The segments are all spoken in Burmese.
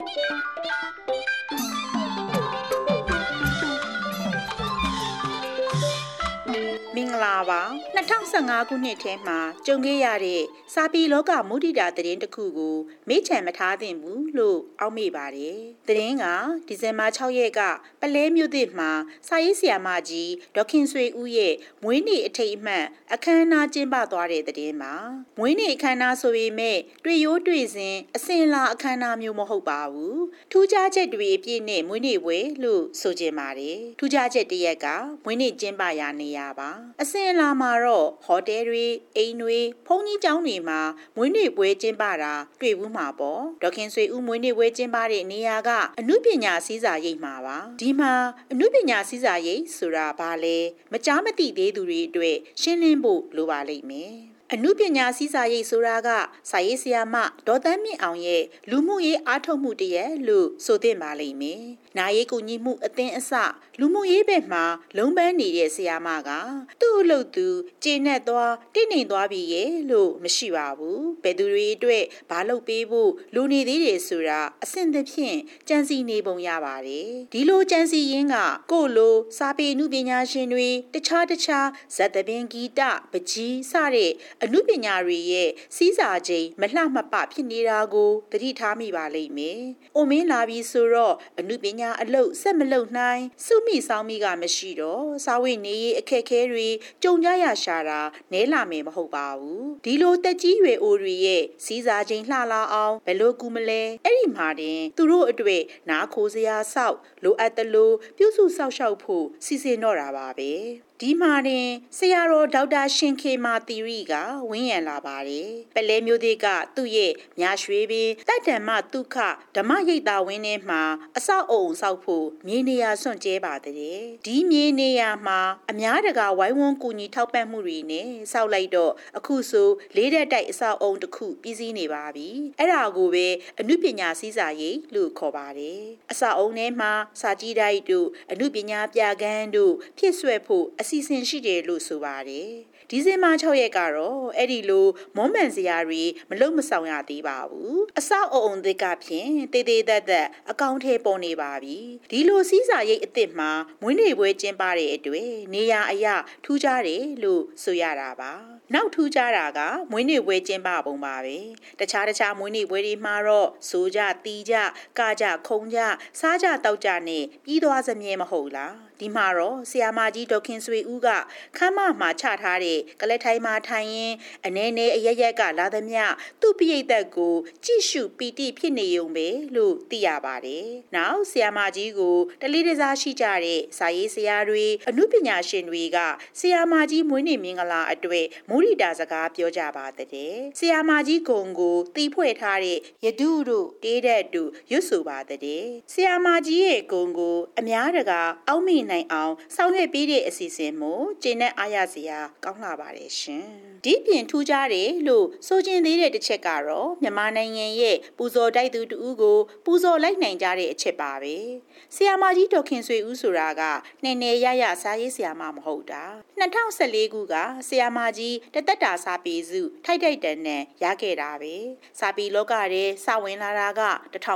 မင်္ဂလာပါ2015ခုနှစ်ထဲမှာကြုံခဲ့ရတဲ့စာပေလောကမုဒိတာသတင်းတစ်ခုကိုမေ့ချန်မထားသင့်ဘူးလို့အောက်မေ့ပါတယ်သတင်းကဒီဇင်ဘာ6ရက်ကပလဲမြို့သစ်မှာစာရေးဆရာမကြီးဒေါခင်ဆွေဦးရဲ့မွေးနေ့အထိမ်းအမှတ်အခမ်းအနားကျင်းပသွားတဲ့သတင်းမှာမွေးနေ့အခမ်းအနားဆိုပေမဲ့တွေ့ရိုးတွေ့စဉ်အစဉ်အလာအခမ်းအနားမျိုးမဟုတ်ပါဘူးထူးခြားချက်တွေအပြည့်နဲ့မွေးနေ့ပွဲလို့ဆိုကြပါတယ်ထူးခြားချက်တစ်ရက်ကမွေးနေ့ကျင်းပရာနေရာပါအစဉ်အလာမှာတော့ဟိုတယ်တွေအိမ်တွေဘုန်းကြီးကျောင်းတွေမှာမွေးနေ့ပွဲကျင်းပတာတွေ့ဘူးမှာပေါ့ဒေါခင်ဆွေဦးမွေးနေ့ပွဲကျင်းပတဲ့နေရာကအနုပညာစည်းစာရိပ်မှာပါဒီမှာအနုပညာစည်းစာရိပ်ဆိုတာဘာလဲမကြားမသိသေးသူတွေအတွက်ရှင်းလင်းဖို့လိုပါလိမ့်မယ်အနုပညာစည်းစာရိပ်ဆိုတာကစာရေးဆရာမဒေါ်သန်းမြင့်အောင်ရဲ့လူမှုရေးအားထုတ်မှုတရက်လို့ဆိုသင့်ပါလိမ့်မယ်။နာရေးကူညီမှုအသင်းအစလူမှုရေးဘက်မှာလုံးပန်းနေတဲ့ဆရာမကသူ့အလုပ်သူကျေနပ်သွားတည်နေသွားပြီရဲ့လို့မရှိပါဘူး။ဘယ်သူတွေအတွက်ဘာလုပ်ပေးဖို့လူနေသေးတယ်ဆိုတာအဆင့်သဖြင့်ကြံစည်နေပုံရပါတယ်။ဒီလိုကြံစည်ရင်းကကိုလိုစာပေအနုပညာရှင်တွေတခြားဇတ်သပင်ဂီတပကြီးစတဲ့အနုပညာတွေရဲ့စီးစာချိန်မလှမပဖြစ်နေတာကိုသတိထားမိပါလိမ့်မယ်။အိုမင်းလာပြီဆိုတော့အနုပညာအလုပ်ဆက်မလုပ်နိုင်စုမိဆောင်မိကမရှိတော့စာဝိနေရေးအခက်ခဲတွေကြုံကြရရှာတာနဲလာမယ်မဟုတ်ပါဘူး။ဒီလိုတက်ကြီးရွယ်အိုတွေရဲ့စီးစာချိန်လှလာအောင်ဘယ်လိုကူမလဲအဲ့ဒီမှာတင်သူတို့အတွက်နားခိုစရာဆောက်လိုအပ်သလိုပြုစုဆောက်ရှောက်ဖို့စီစဉ်တော့တာပါပဲ။ဒီမှာတင်ဆရာတော်ဒေါက်တာရှင်ခေမာသီရိကဝင်းရံလာပါတယ်ပလဲမျိုးသေးကသူ့ရဲ့မြရွှေပင်တိုက်တံမဒုက္ခဓမ္မရိပ်သာဝင်းထဲမှာအဆောက်အုံဆောက်ဖို့မြေနေရာစွန့်ကြဲပါတဲ့ဒီမြေနေရာမှာအများတကာဝိုင်းဝန်းကူညီထောက်ပံ့မှုတွေနဲ့ဆောက်လိုက်တော့အခုဆိုလေးတက်တိုက်အဆောက်အုံတစ်ခုပြီးစီးနေပါပြီအဲ့ဒါကိုပဲအနုပညာစည်းစာရိပ်လို့ခေါ်ပါတယ်အဆောက်အုံထဲမှာစာကြည့်တိုက်တို့အနုပညာပြကန်းတို့ဖြစ်ဆွဲဖို့အစီအစဉ်ရှိတယ်လို့ဆိုပါတယ်ဒီဇင်ဘာ6ရက်ကတော့အဲ့ဒီလိုမွမ်းမံစရာတွေမလုံမဆောင်ရသေးပါဘူးအဆောက်အုံသစ်ကဖြင့်တေးသေးသက်အကောင့်ထဲပေါ်နေပါပြီဒီလိုစီးစာရိပ်အသစ်မှာမွေးနေ့ပွဲကျင်းပတဲ့အတွက်နေရာအရထူးခြားတယ်လို့ဆိုရတာပါနောက်ထူးခြားတာကမွေးနေ့ပွဲကျင်းပပုံပါပဲတခြားမွေးနေ့ပွဲတွေမှာတော့စိုးကြတီးကြကကြခုံကြစားကြတောက်ကြနဲ့ပြီးသွားစမြဲမဟုတ်လားဒီမှာတော့ဆရာမကြီးဒေါခင်ဆွေဦးကခမ်းမမှာချထားတဲ့ကလက်ထိုင်မှာထိုင်ရင်အနေနဲ့အရရက်ကလာသမျှသူ့ပြိတ်သက်ကိုကြည့်ရှုပီတိဖြစ်နေုံပဲလို့သိရပါတယ်။နောက်ဆရာမကြီးကိုတလေးတစားရှိကြတဲ့စာရေးဆရာတွေအနုပညာရှင်တွေကဆရာမကြီးမွေးနေ့မင်္ဂလာအတွက်မုဒိတာစကားပြောကြပါတဲ့။ဆရာမကြီးဂုံကိုတီးဖွဲ့ထားတဲ့ယတုတို့တေးတဲ့တို့ရွတ်ဆိုပါတဲ့။ဆရာမကြီးရဲ့ဂုံကိုအများတကာအောက်မေ့နိုင်အောင်ဆောင်ရွက်ပေးတဲ့အစီအစဉ်မို့ကျင့်တဲ့အားရစရာကောင်းလာပါတယ်ရှင်။ဒီပြင်ထူးခြားတယ်လို့ဆိုချင်သေးတဲ့တစ်ချက်ကတော့မြန်မာနိုင်ငံရဲ့ပူဇော်တိုက်သူတူဦးကိုပူဇော်လိုက်နိုင်ကြတဲ့အချက်ပါပဲ။ဆရာမကြီးဒေါခင်ဆွေဦးဆိုတာကနယ်နယ်ရရစာရေးဆရာမမဟုတ်တာ။2014ခုကဆရာမကြီးတသက်တာစာပေစုထိုက်တန်နဲ့ရခဲ့တာပဲ။စာပေလောကထဲစဝင်လာတာက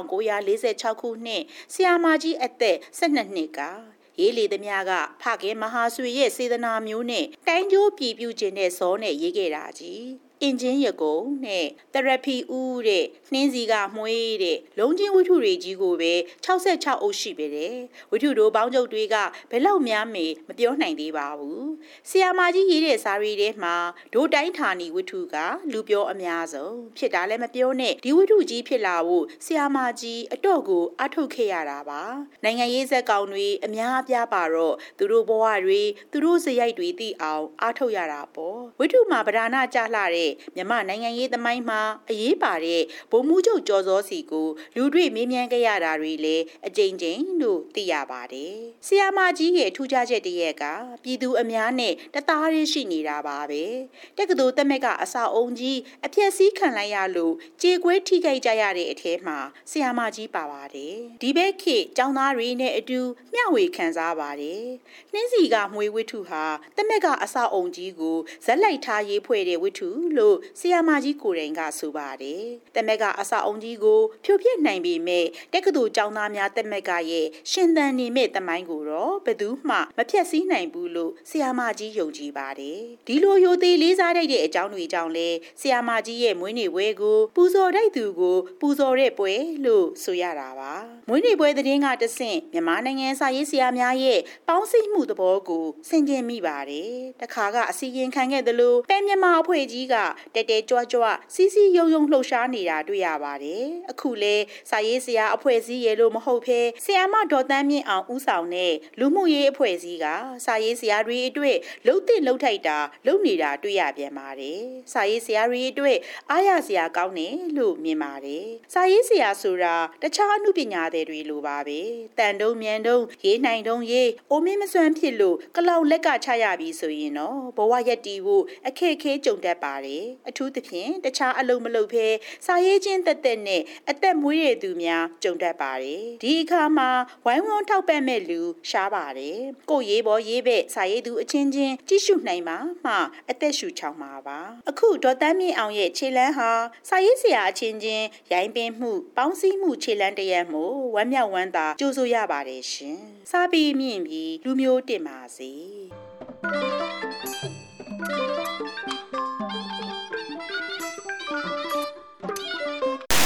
1946ခုနှစ်ဆရာမကြီးအသက်12နှစ်ကရေးလေသမျှကဖခင်မဟာဆွေရဲ့စေတနာမျိုးနဲ့တိုင်းကျိုးပြည်ပြုခြင်းနဲ့ဇောနဲ့ရေးခဲ့တာကြီးအင်ဂျင်ရကုံနဲ့သရပီဦးတဲ့နှင်းစီကမွှေးတဲ့လုံးချင်းဝိထုတွေကြီးကိုပဲ66အုပ်ရှိပေတယ်ဝိထုတို့ပေါင်းချုပ်တွေကဘယ်လောက်များမေမပြောနိုင်သေးပါဘူးဆရာမကြီးရေးတဲ့စာရီထဲမှာဒိုတိုင်းဌာနီဝိထုကလူပြောအများဆုံးဖြစ်တာလည်းမပြောနဲ့ဒီဝိထုကြီးဖြစ်လာဖို့ဆရာမကြီးအတော့ကိုအထုတ်ခဲ့ရတာပါနိုင်ငံရေးဇက်ကောင်တွေအများအပြားပါတော့သူတို့ဘဝတွေသူတို့စရိုက်တွေသိအောင်အထုတ်ရတာပေါ့ဝိထုမှာဗဒါနကြလှတဲ့မြန်မာနိုင်ငံရေးသမိုင်းမှာအရေးပါတဲ့ဗိုလ်မှူးချုပ်ကျော်စောစီကိုလူတွေ့မေးမြန်းခဲ့ရတာတွေလည်းအကြိမ်ကြိမ်လို့သိရပါတယ်။ဆရာမကြီးရဲ့ထူးခြားချက်တစ်ရက်ကပြည်သူအများနဲ့တသားရင်းရှိနေတာပါပဲ။တက္ကသိုလ်တက်မက်ကအဆောက်အုံကြီးအပြည့်စည်းခံလိုက်ရလို့ကြေကွဲထိခိုက်ကြရတဲ့အထဲမှာဆရာမကြီးပါပါတယ်။ဒီဘက်ခေတ်ကျောင်းသားတွေနဲ့အတူမျှဝေခံစားပါတယ်။နှင်းစီကမွေဝိထုဟာတက်မက်ကအဆောက်အုံကြီးကိုဇက်လိုက်ထားရေးဖွဲ့တဲ့ဝိထုလို့လို့ဆီယာမာကြီးကိုယ်တိုင်ကဆိုပါတယ်။တက်မက်ကအစာအုံကြီးကိုဖြိုပြက်နိုင်ပေမဲ့တက္ကသိုလ်ကျောင်းသားများတက်မက်ကရဲ့ရှင်သန်နေမဲ့တမိုင်းကိုတော့ဘယ်သူမှမဖြတ်စည်းနိုင်ဘူးလို့ဆီယာမာကြီးယုံကြည်ပါတယ်။ဒီလိုရိုသေလေးစားတတ်တဲ့အကြောင်းတွေကြောင့်လဲဆီယာမာကြီးရဲ့မွေးနေ့ပွဲကိုပူဇော်တိုက်သူကိုပူဇော်တဲ့ပွဲလို့ဆိုရတာပါ။မွေးနေ့ပွဲသတင်းကတဆင့်မြန်မာနိုင်ငံစာရေးဆရာများရဲ့ပေါင်းစည်းမှုသဘောကိုဆင်ခြင်မိပါတယ်။တခါကအစီရင်ခံခဲ့သလိုပဲမြန်မာအဖွဲ့ကြီးကတဲတဲကြွကြွစီစီယုံယုံလှုပ်ရှားနေတာတွေ့ရပါတယ်။အခုလဲစာရေးဆရာအဖွဲ့အစည်းရဲ့လို့မဟုတ်ဘဲဆရာမဒေါ်တန်းမြင့်အောင်ဦးဆောင်တဲ့လူမှုရေးအဖွဲ့အစည်းကစာရေးဆရာတွေအတွက်လှုပ်တဲ့လှုပ်ထိုက်တာလုပ်နေတာတွေ့ရပြန်ပါတယ်။စာရေးဆရာတွေအတွက်အားရစရာကောင်းတယ်လို့မြင်ပါတယ်။စာရေးဆရာဆိုတာတခြားအမှုပညာတွေလိုပါပဲ။တန်တုံးမြန်တုံးရေးနိုင်တုံးရေးအိုမင်းမစွမ်းဖြစ်လို့ကလောက်လက်ကချရပြီဆိုရင်တော့ဘဝရက်တီဖို့အခက်ခဲကြုံတတ်ပါတယ်။အထူးသဖြင့်တခြားအလုပ်မလုပ်ဘဲစာရေးချင်းတက်တက်နဲ့အသက်မွေးရသူများကြုံတတ်ပါတယ်။ဒီအခါမှာဝိုင်းဝန်းထောက်ပံ့မဲ့လူရှားပါတယ်။ကိုရေးပေါ်ရေးဘက်စာရေးသူအချင်းချင်းကြည့်ရှုနိုင်မှာမှအသက်ရှူချောင်းမှာပါ။အခုဒေါ်တန်းမြင့်အောင်ရဲ့ခြေလန်းဟာစာရေးဆရာအချင်းချင်းရိုင်းပင်မှုပေါင်းစည်းမှုခြေလန်းတရက်မှုဝမ်းမြောက်ဝမ်းသာကြိုးဆိုရပါတယ်ရှင်။စာပေမြင့်ပြီးလူမျိုးတင်ပါစေ။